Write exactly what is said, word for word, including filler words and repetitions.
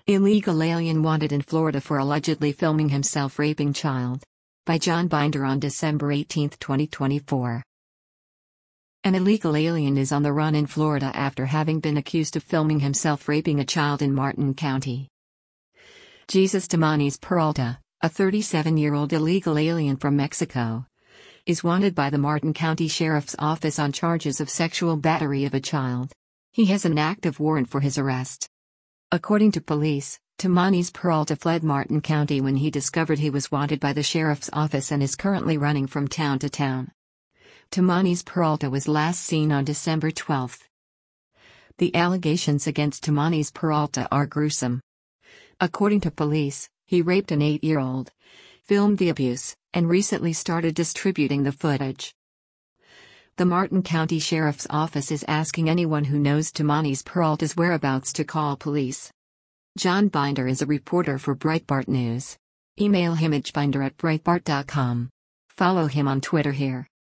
Illegal alien wanted in Florida for allegedly filming himself raping child. By John Binder on December eighteenth, twenty twenty-four. An illegal alien is on the run in Florida after having been accused of filming himself raping a child in Martin County. Jesus Tamanis Peralta, a thirty-seven-year-old illegal alien from Mexico, is wanted by the Martin County Sheriff's Office on charges of sexual battery of a child. He has an active warrant for his arrest. According to police, Tamanis Peralta fled Martin County when he discovered he was wanted by the sheriff's office and is currently running from town to town. Tamanis Peralta was last seen on December twelfth. The allegations against Tamanis Peralta are gruesome. According to police, he raped an eight-year-old, filmed the abuse, and recently started distributing the footage. The Martin County Sheriff's Office is asking anyone who knows Tamanis Peralta's whereabouts to call police. John Binder is a reporter for Breitbart News. Email him at binder at breitbart dot com. Follow him on Twitter here.